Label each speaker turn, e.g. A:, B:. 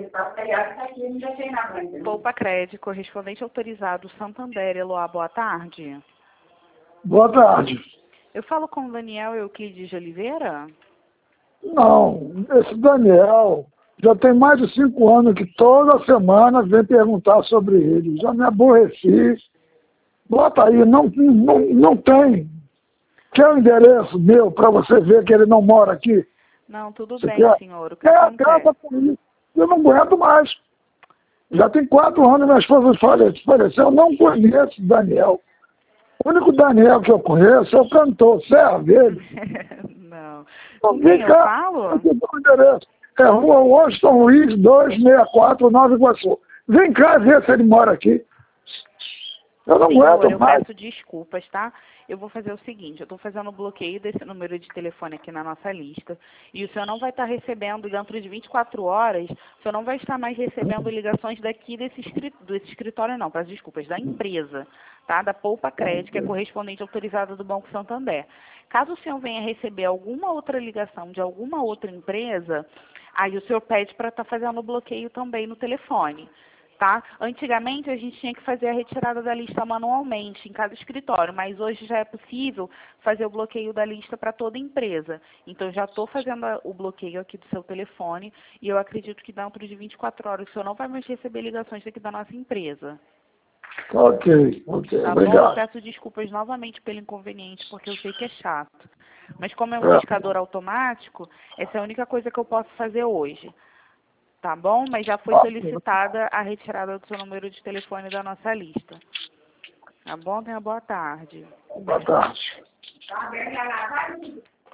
A: Poupa Crédito, correspondente autorizado Santander, Eloá, boa tarde.
B: Boa tarde.
A: Eu falo com o Daniel Euclides de Oliveira?
B: Não, esse Daniel já tem mais de 5 anos que toda semana vem perguntar sobre ele. Já me aborreci. Bota aí, não tem. Quer o endereço meu para você ver que ele não mora aqui?
A: Não, tudo
B: Você
A: bem,
B: quer?
A: senhor. O que
B: Acaba
A: acontece?
B: com isso. Eu não aguento mais. Já tem 4 anos minha esposa faleceu. Eu não conheço Daniel. O único Daniel que eu conheço é o cantor, Serra Verde.
A: Não.
B: Então,
A: Com
B: vem
A: quem eu
B: cá,
A: falo?
B: eu te dou o endereço. É Rua Washington Luiz, 264, Nova Iguaçu. Vem cá ver se ele mora aqui. Eu não
A: Senhor,
B: aguento
A: eu
B: mais.
A: peço desculpas, tá? Eu vou fazer o seguinte, eu estou fazendo o bloqueio desse número de telefone aqui na nossa lista, e o senhor não vai estar recebendo, dentro de 24 horas, o senhor não vai estar mais recebendo ligações daqui desse escritório, não, peço desculpas, da empresa, tá? Da Poupa Crédito, que é correspondente autorizada do Banco Santander. Caso o senhor venha receber alguma outra ligação de alguma outra empresa, aí o senhor pede para estar fazendo o bloqueio também no telefone. Tá? Antigamente a gente tinha que fazer a retirada da lista manualmente em cada escritório, mas hoje já é possível fazer o bloqueio da lista para toda empresa. Então eu já estou fazendo o bloqueio aqui do seu telefone e eu acredito que dentro de 24 horas o senhor não vai mais receber ligações daqui da nossa empresa.
B: Ok,
A: Tá bom? Eu
B: obrigado.
A: peço desculpas novamente pelo inconveniente, porque eu sei que é chato. Mas como é um discador automático, essa é a única coisa que eu posso fazer hoje. Tá bom? Mas já foi solicitada a retirada do seu número de telefone da nossa lista. Tá bom? Tenha boa tarde.
B: Boa tarde.